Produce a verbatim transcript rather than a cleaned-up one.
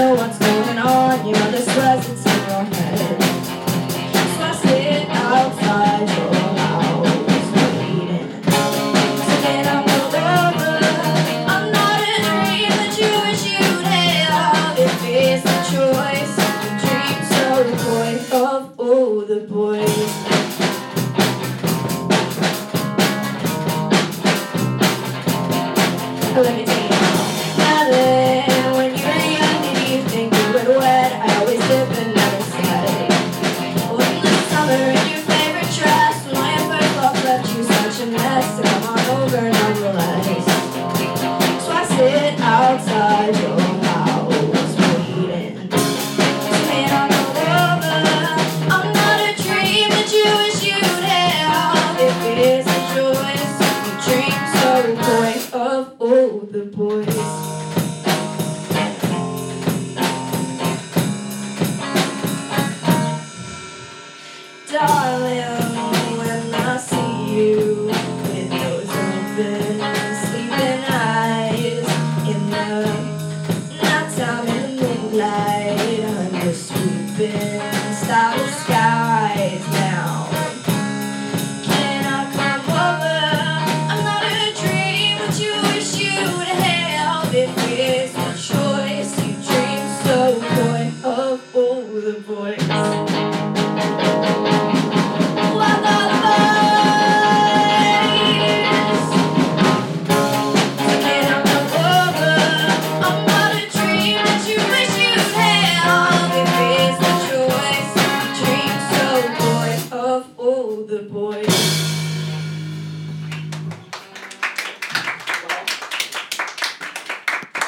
know what's going on. You're the presence in your head. So I sit outside your house waiting. Singing out the lover. I'm not a dream that you wish you'd have. If it's a choice, the dreams are a point of all the boys. Let me tell you now that when you were young, did you think you were wet? I always did but never said. Well, in the summer in your favorite dress, when my first love left you such a mess, so come on over nonetheless. So I sit outside your house waiting. Sitting on the lover. I'm not a dream that you wish you'd have. If it's a choice, your dreams are a point of all the boys. Darling, when I see you with those open, sleeping eyes in the nighttime in the moonlight, under sweeping starry skies now. Can I come over? I'm not a dream, but you wish you'd have. If it's a choice, you dream so, boy, of all the boys. The boys.